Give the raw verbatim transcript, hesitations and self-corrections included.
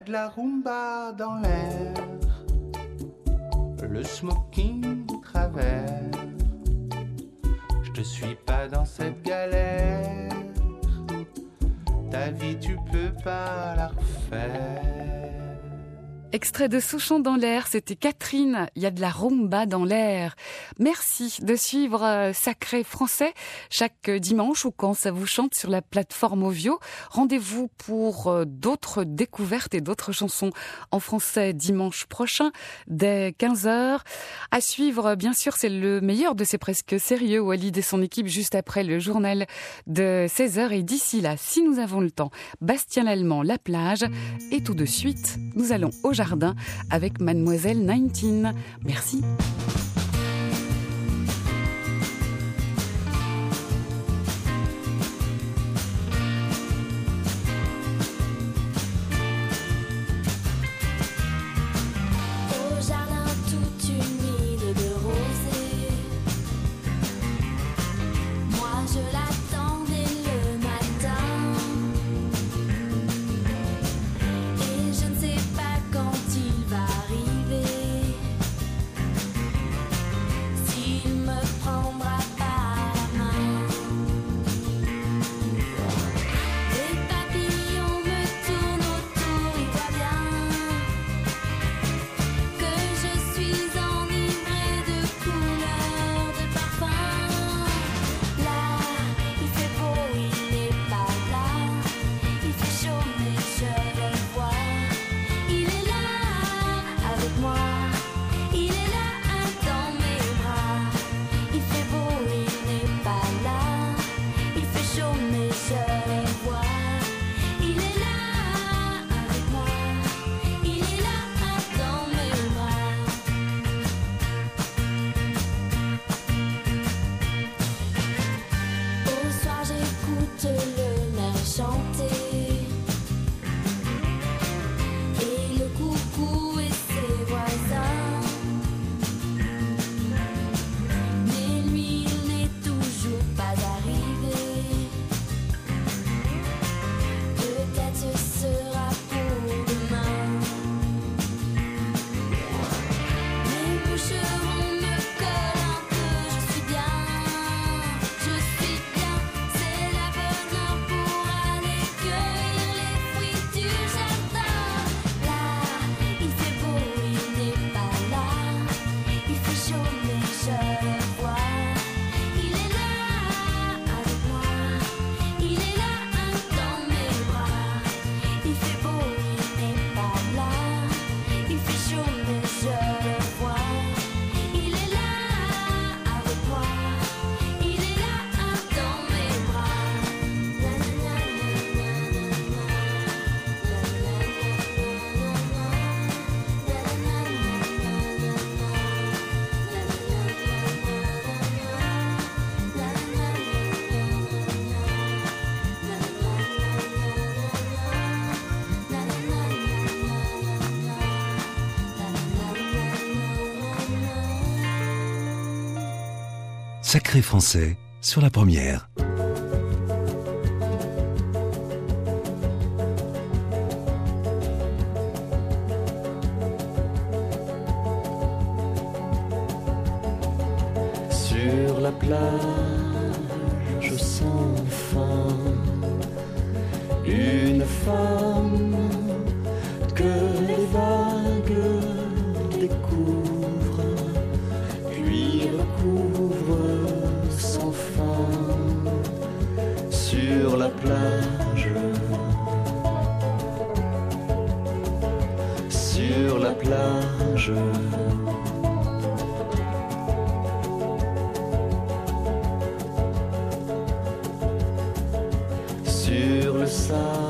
De la rumba dans l'air, le smoking travers. Je te suis pas dans cette galère, ta vie tu peux pas la refaire. Extrait de Souchon dans l'air, c'était Catherine, il y a de la rumba dans l'air. Merci de suivre euh, Sacré Français chaque dimanche ou quand ça vous chante sur la plateforme Ovio. Rendez-vous pour euh, d'autres découvertes et d'autres chansons en français dimanche prochain dès quinze heures. À suivre, bien sûr, c'est le meilleur de ces presque sérieux, Walid et son équipe, juste après le journal de seize heures. Et d'ici là, si nous avons le temps, Bastien Lallemand, La Plage. Et tout de suite, nous allons au jardin avec Mademoiselle dix-neuf. Merci. Au jardin tout humide de rosée, moi je l'attendais le matin. Et je ne sais pas quand il va arriver, s'il me prendra par la main. Les papillons me tournent autour, il voit bien que je suis enivrée de couleurs, de parfums. Là, il fait beau, il n'est pas là, il fait chaud mais je le vois. Il est là avec moi, il est là dans mes bras. Il fait beau, il n'est pas là, il fait chaud mais je le vois. Il est là avec moi, il est là dans mes bras. Au soir j'écoute le maire chanter et le coucou et ses voisins. Mais lui il n'est toujours pas arrivé. Peut-être ce sera pour demain. Mes moucherons me collent un peu, je suis bien, je suis bien. C'est la bonne heure pour aller cueillir les fruits du jardin. Là, il fait beau, il n'est pas là, il fait chaud mais je le vois. Il est là avec moi, il est là dans mes bras. Il fait beau, il n'est pas là, il fait chaud mais je le vois. Il est là avec moi, il est là dans mes bras. Sacré Français sur la première. Sur la plage sans fin, une femme que les vagues découvrent, puis recouvrent sans fin. Sur la plage, sur la plage. Sur le sable